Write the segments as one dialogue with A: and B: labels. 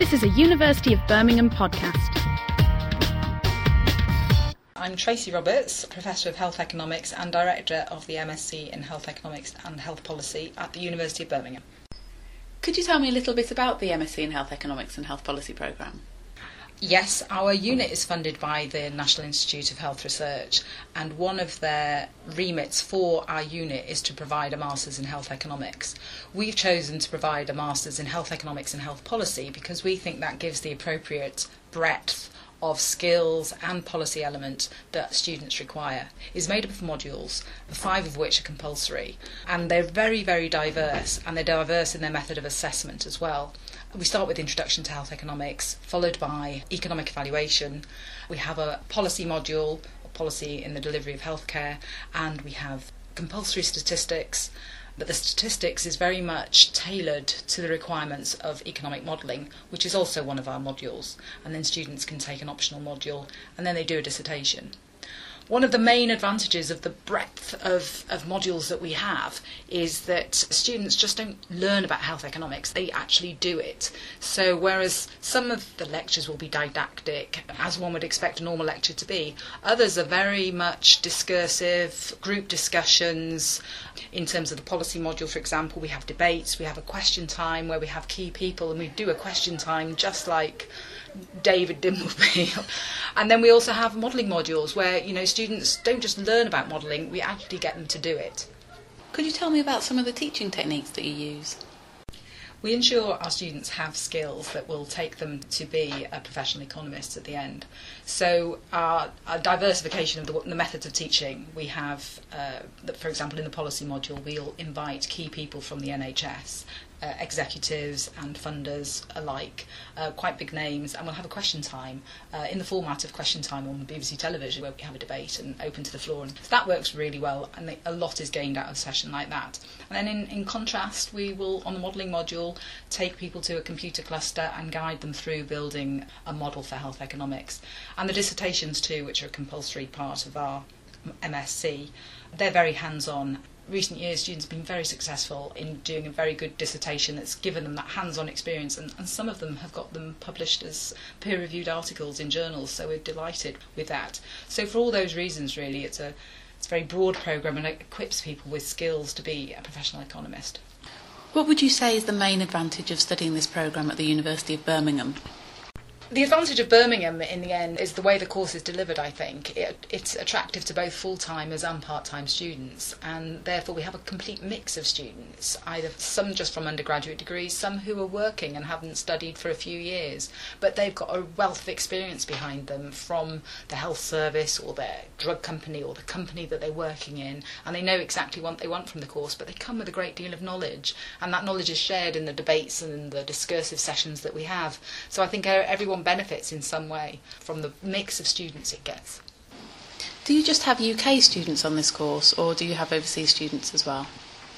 A: This is a University of Birmingham podcast.
B: I'm Tracy Roberts, Professor of Health Economics and Director of the MSc in Health Economics and Health Policy at the University of Birmingham.
C: Could you tell me a little bit about the MSc in Health Economics and Health Policy programme?
B: Yes, our unit is funded by the National Institute of Health Research, and one of their remits for our unit is to provide a Masters in Health Economics. We've chosen to provide a Masters in Health Economics and Health Policy because we think that gives the appropriate breadth of skills and policy element that students require. It's made up of modules, 5 of which are compulsory, and they're very, very diverse, and they're diverse in their method of assessment as well. We start with Introduction to Health Economics, followed by Economic Evaluation. We have a policy module, policy in the delivery of healthcare, and we have compulsory statistics. But the statistics is very much tailored to the requirements of economic modelling, which is also one of our modules. And then students can take an optional module, and then they do a dissertation. One of the main advantages of the breadth of modules that we have is that students just don't learn about health economics, they actually do it. So whereas some of the lectures will be didactic, as one would expect a normal lecture to be, others are very much discursive, group discussions. In terms of the policy module, for example, we have debates, we have a question time where we have key people and we do a question time just like David Dimbleby. And then we also have modelling modules where, students don't just learn about modelling, we actually get them to do it.
C: Could you tell me about some of the teaching techniques that you use?
B: We ensure our students have skills that will take them to be a professional economist at the end. So our diversification of the methods of teaching, we have, for example, in the policy module, we'll invite key people from the NHS, executives and funders alike, quite big names, and we'll have a question time in the format of question time on BBC television where we have a debate and open to the floor, and that works really well, and a lot is gained out of a session like that. And then in contrast, we will, on the modelling module, take people to a computer cluster and guide them through building a model for health economics. And the dissertations too, which are a compulsory part of our MSc, they're very hands-on. Recent years, students have been very successful in doing a very good dissertation that's given them that hands-on experience, and some of them have got them published as peer-reviewed articles in journals, so we're delighted with that. So for all those reasons, really, it's a very broad programme and it equips people with skills to be a professional economist.
C: What would you say is the main advantage of studying this programme at the University of Birmingham?
B: The advantage of Birmingham, in the end, is the way the course is delivered, I think. It's attractive to both full-timers and part-time students, and therefore we have a complete mix of students, either some just from undergraduate degrees, some who are working and haven't studied for a few years, but they've got a wealth of experience behind them from the health service or their drug company or the company that they're working in, and they know exactly what they want from the course, but they come with a great deal of knowledge, and that knowledge is shared in the debates and the discursive sessions that we have. So I think everyone benefits in some way from the mix of students it gets.
C: Do you just have UK students on this course, or do you have overseas students as well?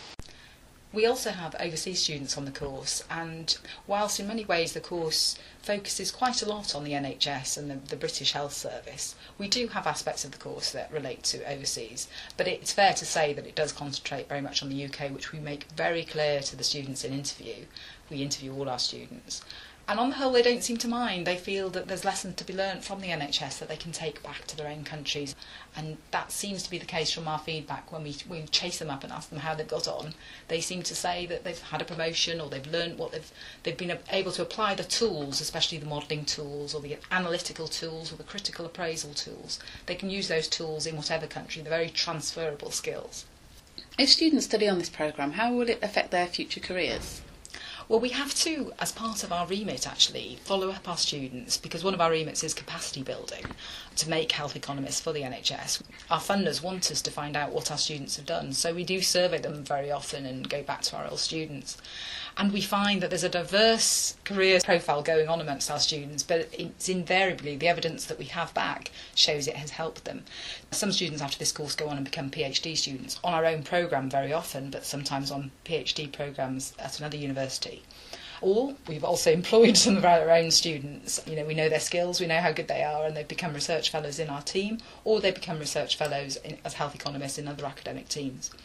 B: We also have overseas students on the course, and whilst in many ways the course focuses quite a lot on the NHS and the British Health Service, we do have aspects of the course that relate to overseas, but it's fair to say that it does concentrate very much on the UK, which we make very clear to the students in interview. We interview all our students. And on the whole, they don't seem to mind. They feel that there's lessons to be learnt from the NHS that they can take back to their own countries. And that seems to be the case from our feedback when we chase them up and ask them how they've got on. They seem to say that they've had a promotion or they've learnt what they've been able to apply the tools, especially the modelling tools or the analytical tools or the critical appraisal tools. They can use those tools in whatever country. They're very transferable skills.
C: If students study on this programme, how will it affect their future careers?
B: Well, we have to, as part of our remit actually, follow up our students, because one of our remits is capacity building to make health economists for the NHS. Our funders want us to find out what our students have done, so we do survey them very often and go back to our old students. And we find that there's a diverse career profile going on amongst our students, but it's invariably the evidence that we have back shows it has helped them. Some students after this course go on and become PhD students on our own programme very often, but sometimes on PhD programmes at another university. Or we've also employed some of our own students. We know their skills, we know how good they are, and they've become research fellows in our team, or they become research fellows as health economists in other academic teams.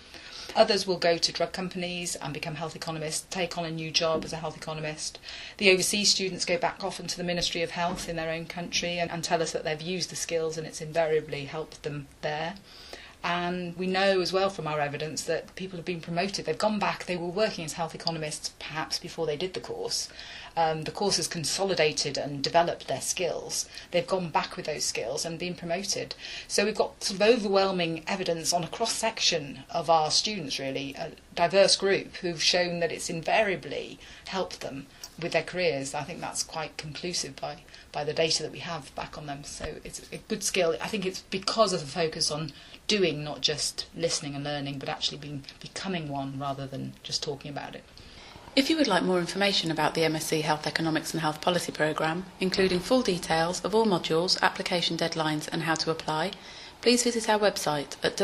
B: Others will go to drug companies and become health economists, take on a new job as a health economist. The overseas students go back often to the Ministry of Health in their own country and tell us that they've used the skills and it's invariably helped them there. And we know as well from our evidence that people have been promoted. They've gone back, they were working as health economists perhaps before they did the course. The course has consolidated and developed their skills. They've gone back with those skills and been promoted. So we've got sort of overwhelming evidence on a cross-section of our students, really, a diverse group who've shown that it's invariably helped them with their careers. I think that's quite conclusive by the data that we have back on them. So it's a good skill. I think it's because of the focus on doing, not just listening and learning, but actually becoming one rather than just talking about it.
C: If you would like more information about the MSc Health Economics and Health Policy programme, including full details of all modules, application deadlines and how to apply, please visit our website at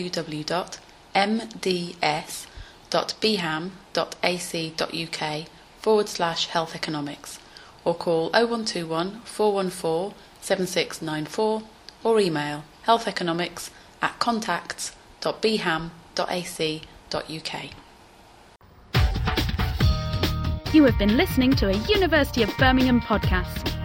C: www.mds.beham.ac.uk/health economics or call 0121 414 7694 or email healtheconomics@contacts.beham.ac.uk.
A: You have been listening to a University of Birmingham podcast.